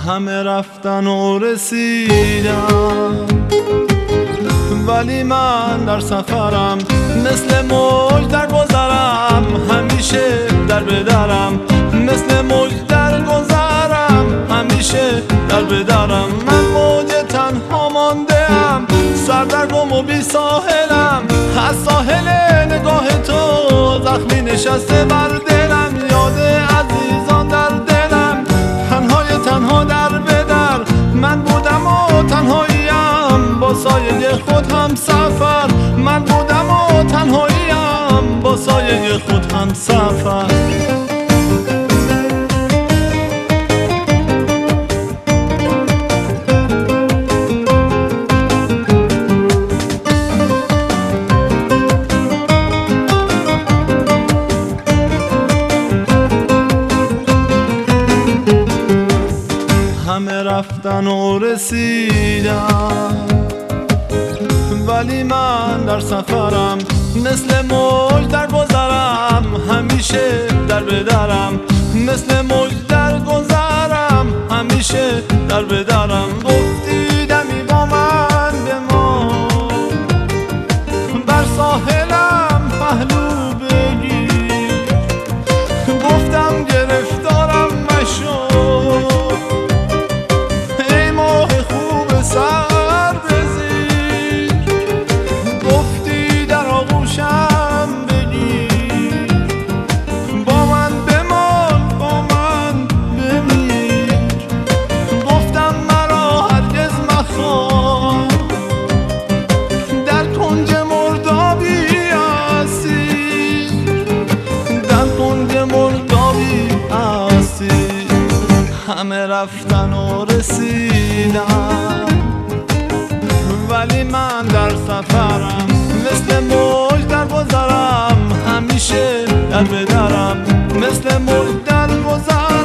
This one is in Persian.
همه رفتن و رسیدن، ولی من در سفرم مثل موج در گذرم، همیشه در بدرم مثل موج در گذرم، همیشه در بدرم. من موج تنها مانده‌ام، سردرگم و بی ساحلم، از ساحل نگاه تو زخمی نشسته بر دلم، یاد عزیزان در دلم، تنها در بدر من بودم و تنهاییم، با سایه خود هم سفر من بودم و تنهاییم، با سایه خود هم سفر. همه رفتن و رسیدن، ولی من در سفرم مثل موج در گذرم، همیشه در بدرم مثل موج در گذرم، همیشه در بدرم. گفتی دمی با من بمان، بر ساحلم پهلو بگیر، گفتم گرفتارم مشو، سر بزیر، گفتی در آغوشم بگیر، با من بمان با من بمیر، گفتم مرا هرگز مخواه، در کنج مردابی اسیر، در کنج مردابی اسیر. همه رفتن و رسیدن، ولی من در سفرم مثل موج در گذرم، همیشه در بدرم مثل موج در گذرم.